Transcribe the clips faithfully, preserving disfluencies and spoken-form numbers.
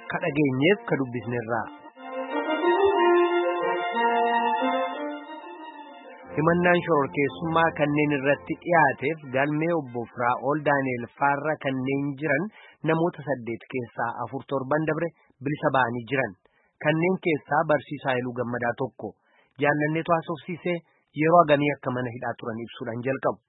ka dhageenyeef ka dubbisnerraa. Himannaan shororkeessummaa kanneen irratti dhiyaateef galmee obbo Firaa'ol Daani'el Faarra kanneen jiran namoota saddeet keessaa afur torban dabre bilisa ba'anii jiran. Kanneen keessaa barsiisaa Haayiluu Gammadaa tokko. Jaallanneetu haasofsiisee yeroo agamii akka mana hidhaa turan ibsuudhaan jalqabu.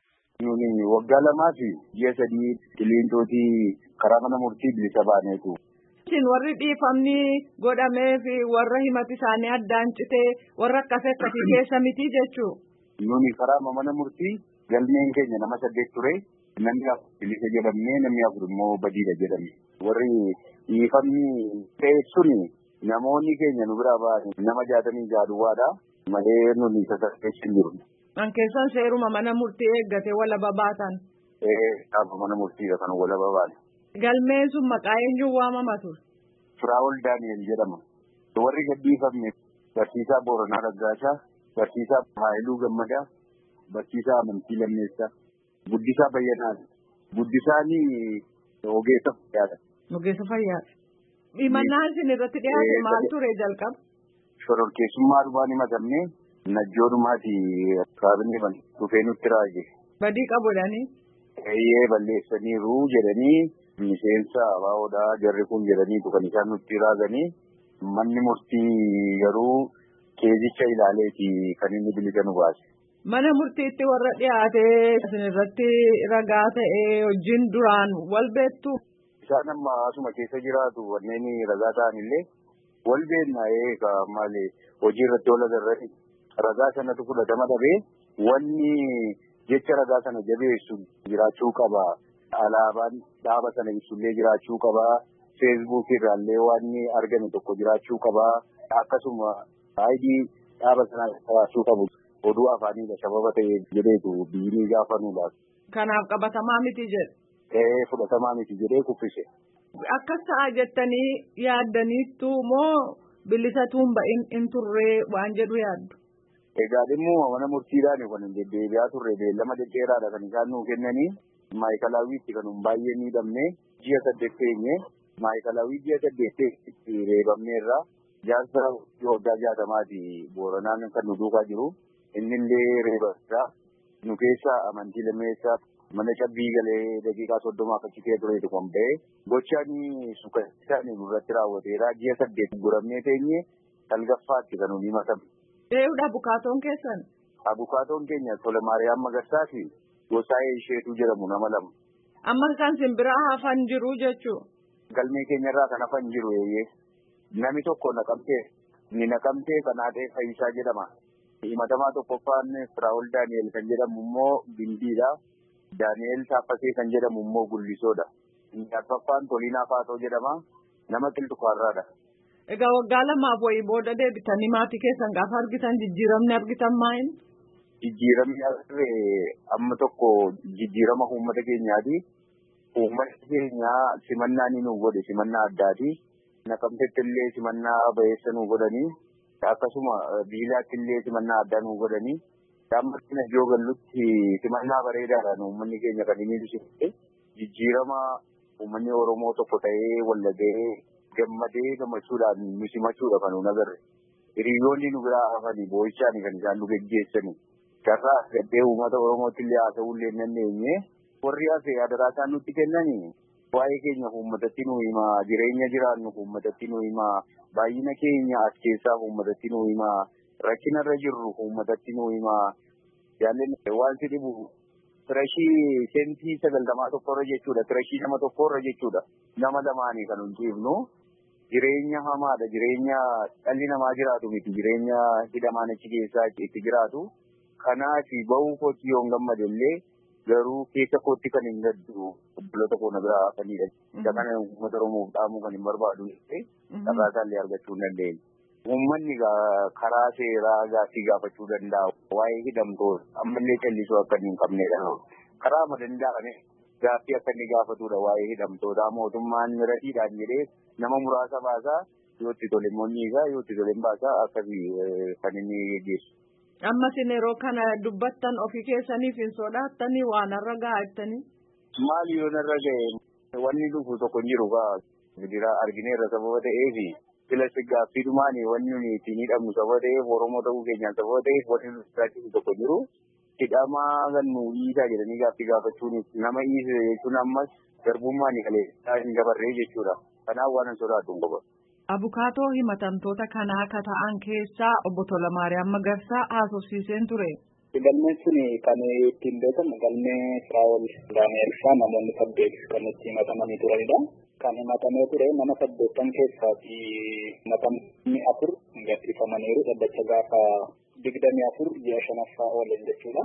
Nuni waggaa lamaa fi ji'a sadii qilleensootii karaa mana murtii bilisa baaneetu. Isin warri dhiifamni godhamee fi warra himati isaanii addaan citee warra akkasii akkasii keessa miti jechuu. Nuni karaa mana murtii galmeen keenya nama saddeet ture. Namni afur bilisa jedhamee namni afur immoo badiidha jedhame. Warri dhiifamni ta'e suni namoonni keenya nu biraa ba'an nama jaatamii jaaduwaadha. Malee nuni sassaabeessin jiru. An keessan seeruma mana murtii eeggatee walaba baatan. Ee dhaaba mana murtiidha kan walaba baane. Galmeen sun maqaa eenyuun waamama ture? Firaa'ol Daani'el jedhama. Warri gadhiifamne barsiisaa Booranaa Raggaasaa, barsiisaa Haayiluu Gammadaa, barsiisaa Amantii Lammeessaa, Guddisaa Bayyanaa. Guddisaani ogeessa fayyaadha. Ogeessa fayyaadha. Himannaan isin irratti dhiyaate maal ture jalqaba? Shororkeessummaa dhumaan himatamne najjoodumaati kaabinee ban dhufee nutti raage. Badii qabudhanii? Eeyyee balleessaniiru jedhanii miseensa abaa'oodhaa jarri kun jedhaniitu kan isaan nutti raaganii manni murtii garuu keezicha ilaaleeti kan inni bilisa nu baase. Mana murtiitti warra dhiyaatee isin irratti ragaa ta'ee wajjin duraan wal beektu? Isaan amma asuma keessa jiraatu wanneen ragaa ta'an illee wal beeknaa'ee ka maali hojii irratti wal agarrani ragaa sanatu fudhatama dhabee wanni jecha ragaa sana jabeessu jiraachuu qaba. Alaabaan dhaaba sana ibsullee jiraachuu qaba. Feesbuuk irraallee waan argame tokko jiraachuu qaba. Akkasuma aayidii dhaaba sanaa qabaachuu qabu. Oduu afaaniidha sababa ta'e jedheetu biyyi gaafanuudha. Kanaaf qabatamaa miti jedhe. Ee fudhatamaa miti jedhee kuffise. Akkas ta'a jettanii yaaddaniittu moo bilisatuun ba'in in turree waan jedhu yaaddu? Egaa dhimma mana murtiidhaan kan deddeebi'aa turre beellama dhedheeraadha kan isaan nuu kennanii maayikalaawwiitti kan baay'ee miidhamne ji'a saddeet teenye maayikalaawwii ji'a saddeet reebamneerra jaarsa waggaa jaatamaati Booranaan kan nu duukaa jiru innillee reebameera nu keessa Amantii Lammeessaa mana cabbii galee daqiiqaa soddomaa fakkii tureetu kan ba'e gochaanii suukaisaan nurratti raawwateera ji'a saddeet guramnee teenye salgaffaatti kan nuyi himatame. Eeyyudha bukaatoon keessan? Abukaatoon keenya Tola Maariyaam Magarsaa fi Gosaayee isheetu jedhamu nama lama. Amma kan simbiraa hafan jiru jechuu? Galmee keenyarraa kan hafan jiru eeyyee. Nami tokko naqamtee ni naqamtee kan haadhee Fayyisaa jedhama. Himatamaa tokkoffaan Firaa'ol Daani'el kan jedhamu immoo Bindiidha. Daani'el Taaffasee kan jedhamu immoo Gullisoodha. Arfaffaan Toliinaa Faatoo jedhama. Nama Qilxufaarraadha. Egaa waggaa lamaaf wayii booda deebitanii maatii keessan gaafa argitan jijjiiramni argitan maal? Jijjiiramni asirree amma tokko jijjiirama uummata keenyaati. Uummanni keenyaa simannaa ni nu godhe simannaa addaati. Naqamteetti illee simannaa bayeessa nu godhanii akkasuma biilaatti illee simannaa addaa nu godhanii daammartiin ajjoo gallutti simannaa bareedaadhaan uummanni keenya kan inni ibsite jijjiirama uummanni Oromoo tokko ta'ee wallaga'ee gammadee gammachuudhaan nu simachuudha kan nuun agarre. Hiriyoonni nu biraa hafanii boo'ichaani kan isaan nu geggeessanii. Carraa gaddee uummata Oromootti illee haasa'uu illee hin dandeenye. Warri hafe adaraa isaan nutti kennanii waa'ee keenya uummatatti nu himaa jireenya jiraannu uummatatti nu himaa baay'ina keenya as keessaa uummatatti nu himaa rakkinarra jirru uummatatti nu himaa jaalladhi waan si dhibu firashii sentii sagaltamaa tokkorra jechuudha firashii nama tokkorra jechuudha nama lamaanii kan hundiifnu. Jireenya hamaadha jireenya dhalli namaa jiraatu miti jireenya hidhamaan achi keessaa itti jiraatu kanaaf ba'uu kootti yoo hin gammadillee garuu keessa kootti kan hin gaddu obboloota koo na biraa hafanidha. Isa kana uummata Oromoof dhaamuu kan hin barbaadu carraa isaallee argachuu hin dandeenye. Uummanni karaa seeraa gaaffii gaafachuu danda'a waa'ee hidhamtoota ammallee callisuu akka hin qabnedha. Karaa ma danda'ame gaaffii akka inni gaafatudha waa'ee hidhamtoota mootummaan miratiidhaan jedhee nama muraasa baasaa yoo itti tole immoo dhiigaa yoo itti tole hin baasaa akkasii kan inni geessu. Amma isin yeroo kana dubbattan ofii keessaniif hin sodaattanii waan irra gaa'ettanii? Maali yoo narra ga'e wanni dhufu tokko hin jiru gaa Gidira argineerra sababa ta'eefi filas gaaffiidhumaan wanni nuti ittiin hidhamnu sababa ta'eef Oromoo ta'uu keenyaan sababa ta'eef wanti nuti sodaachisu tokko jiru. Hidhamaa kan nu dhiisaa jedhanii gaaffii gaafachuun nama dhiise jechuun ammas garbummaan kaleessaa hin dabarree jechuudha. Kanaaf waan hin sodaadhu qofa. Abukaatoo himatamtoota kanaa akka ta'an keessaa obbo Tolamaariyaam Magarsaa haasofsiiseen ture. Galmeen sun kan ittiin beekamu galmee Firaa'ol Daani'el fa'aa namoonni saddeet kan itti himatamanii turanidha. Kan himatamee ture nama saddeettan keessaafi himatamni afur gadhiifamaniiru dhaddacha gaafa digdamii afur ji'a shanaffaa oolan jechuudha.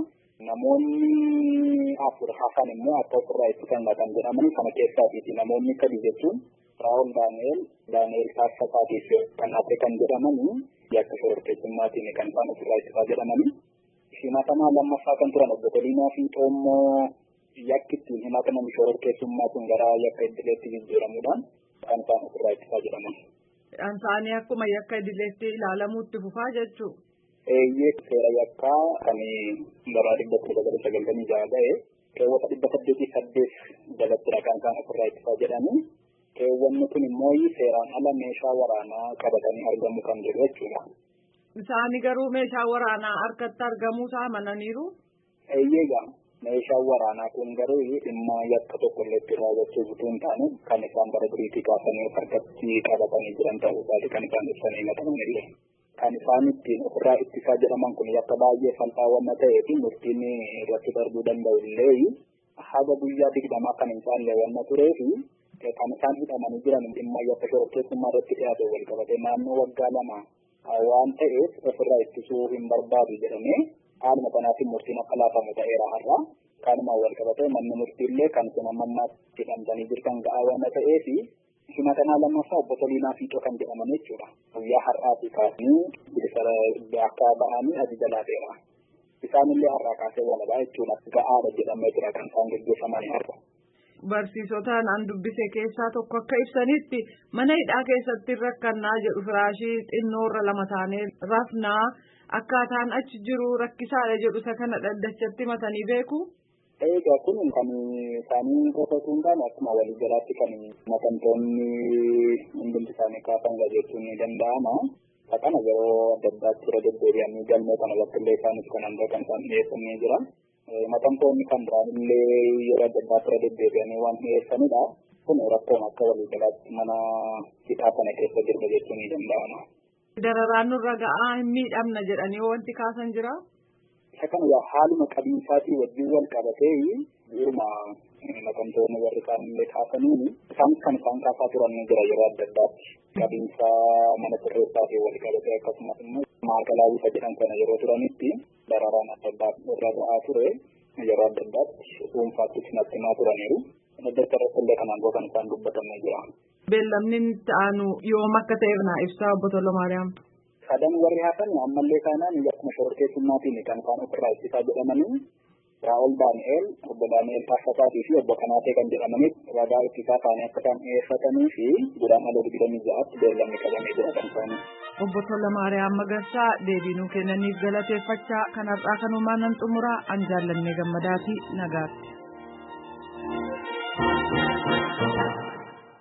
Namoonni afur hafan immoo akka ofirraa itti kennatan jedhamanii kana keessaatiiti. Namoonni sadi jechuun Firaa'ol Daani'el, Daani'el Taaffasaatiif kan hafe kan jedhamanii yakka shororkeessummaatiin kan isaan ofirraa ittisaa jedhamanii. Himatamaa lammaffaa kan turan obbo Toliinaa fi Xoommoo yakki ittiin himataman shororkeessummaatiin gara yakka idileetti jijjiiramuudhaan kan isaan ofirraa ittisaa jedhaman. Isaanii akkuma yakka idileetti ilaalamuutti fufaa jechuu? Eeyyee seera yakkaa kan bara dhibba kudha sagal sagaltamii jaha ga'e keewwata dhibba saddeetii saddeet jalattidha kan isaan ofirraa ittisaa jedhanii. Keewwanni kun immoo seeraan ala meeshaa waraanaa qabatanii argamu kan jedhu jechuudha. Isaanii garuu meeshaa waraanaa harkatti argamuu isaa amananiiru? Eeyyeegaa meeshaan waraanaa kun garuu dhimma yakka tokko illee itti raawwachuuf utuu hin taane kan isaan bara duriitii kaasanii harkatti qabatanii jiran ta'uu isaati kan isaan ibsanii himataman illee. Kan isaan ittiin ofirraa ittisaa jedhaman kun yakka baay'ee salphaa waan ta'eef murtiin irratti darbuu danda'u illee haga guyyaa digdamaa kan hin caalle waan tureef kan isaan hidhamanii jiran dhimma yakka shororkeessummaa irratti dhiyaate wal qabate naannoo waggaa lama waan ta'eef ofirraa ittisuu hin barbaadu jedhamee haaluma kanaatiin murtiin akka laafamu ta'eera har'a. Kanuma wal qabatee manni murtiillee kan sun ammammaatti hidhamtanii jirtan ga'aa waan ta'eef himatamaa lammaffaa obbo Toliinaa Fiixoo kan jedhaman jechuudha. Guyyaa har'aatii kaasanii bilisa akka ba'anii ajaja laafeera. Isaanillee har'aa kaasee walabaa jechuudha. Ga'aadha jedhamee jira kan isaan gaggeeffamanii har'a. Barsiisotaan an dubbise keessaa tokko akka ibsanitti mana hidhaa keessatti rakkannaa jedhu firaashii xinnoorra lama taanee rafnaa akkaataan achi jiru rakkisaadha jedhu isa kana dhaddachatti matanii beeku. Eegaa kun kan isaanii qofatu hin taane akkuma walii jalaatti kan matamtoonni hundumti isaanii kaasan jechuun ni danda'ama. Kana yeroo adda addaatti irra deddeebi'anii galmee kana irratti illee isaanis kan hunda kan isaan dhiyeessanii jira. Matamtoonni kan biraan illee yeroo adda addaatti irra deddeebi'anii waan dhiyeessanidha. Kun rakkoon akka walii jalaatti mana hidhaa kana keessa jirra jechuun ni danda'ama. Dararaan nurra ga'aa hin miidhamna jedhanii wanti kaasan jira? Isa kana haaluma qabiinsaatii wajjin wal qabatee yeruma matamtoonni warri isaan illee kaasaniin isaan kan isaan kaasaa turan ni jira yeroo adda addaatti. Qabiinsa mana sirreessaatii wal qabatee akkasumas immoo maakalaawwisa jedhan kana yeroo turanitti dararaan adda addaa irra ga'aa ture yeroo adda addaatti dhuunfaatti natti himaa turaniiru. Daddarta irratti illee kanaan kan isaan dubbatan jira. Beellamni itti aanu yoom akka ta'eef naa ibsaa obbo Tolamaariyaam. Sadan warri hafan ammallee kanaan akkuma shororkeessummaatiin kan isaan ofirraa ittisaa jedhamanii Firaa'ol Daani'el, obbo Daani'el Taaffasaatii fi obbo Kanaatee kan jedhamanii ragaa ittisaa isaanii akka isaan dhiyeeffatanii fi duraan ala digdamii ja'aatti beellamni qabamee jira kan isaanii. Obbo Tolamaariyaam Magarsaa deebii nuu kennaniif galateeffachaa kan har'aa kanumaan nan xumuraa an jaallannee gammadaati nagaatti.